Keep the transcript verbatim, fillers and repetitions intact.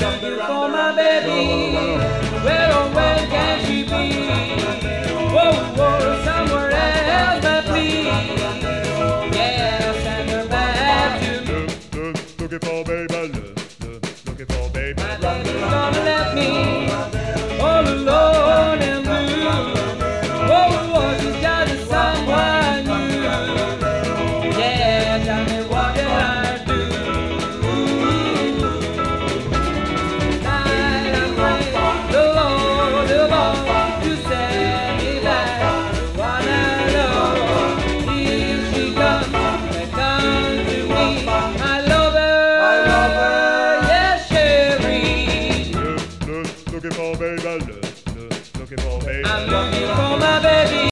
looking for my baby. Where oh where can she be? Whoa, whoa, somewhere else but me. Yeah, send her back to me. Looking for baby, looking for baby. My love is gonna let me all alone and blue. Whoa, whoa, she's got someone new. Yeah, tell me what can I do? Night I pray the Lord above to send me back the one I love. If she comes, may come to me. I love her, I love her, yes, Sherry. Looking for baby, looking for baby. I'm looking for my baby.